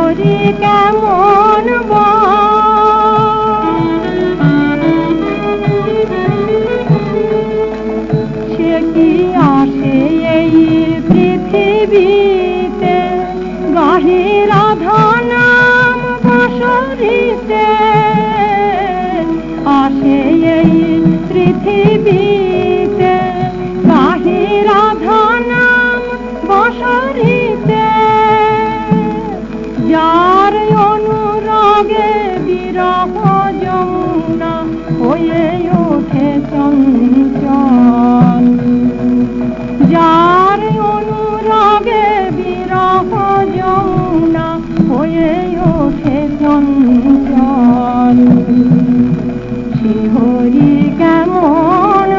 হরি কেমন সে কি আসে এই পৃথিবীতে গাহে রাধা নাম বসরিতে আসে এই পৃথিবীতে গাহে রাধা নাম বসরিতে যার অনুরাগে বিরহ যমুনা হয়ে ওঠে চঞ্চল যার অনুরাগে বিরহ যমুনা হয়ে ওঠে চঞ্চল সে হরি কেমন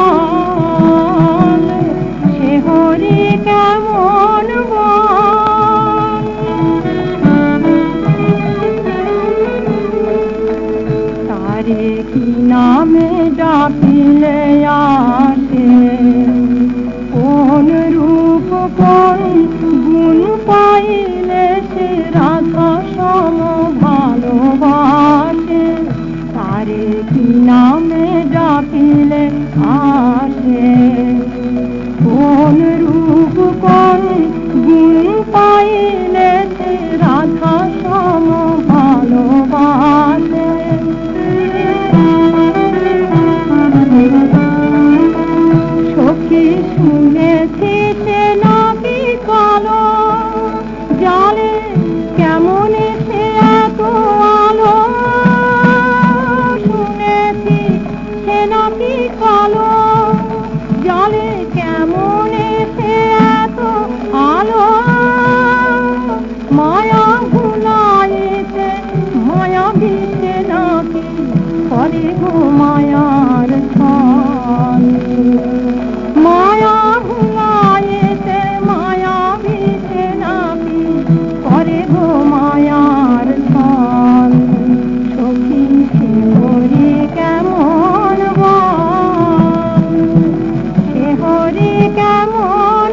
বল সে হরি কেমন বল তারে কি নামে ডাকিলে আসে কোন রূপ কোন গুণ পাইলে সে রাধা সম ভালোবাসে তারে কি নামে ডাকিলে আসে কোন রূপ কোন গুণ পাইলে সে রাধা সম ভালোবাসে সখী শুনেছি সে নাকি কালো জালে কেমন সে এত আলো শুনেছি সে নাকি কালো জালে কেমন সে এত আলো মায়া ভুলাইতে মায়া দিতে নাকি করে গো মায়ার ছল মায়া ভুলাইতে মায়া দিতে নাকি করে গো মায়ার ছল সখী সে হরি কেমন বল সে হরি কেমন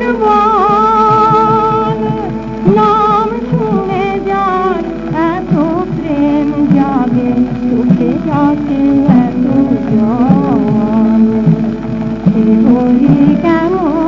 বল নাম শুনে যার এত প্রেম জাগে চোখে যাকে এত জল সে হরি কেমন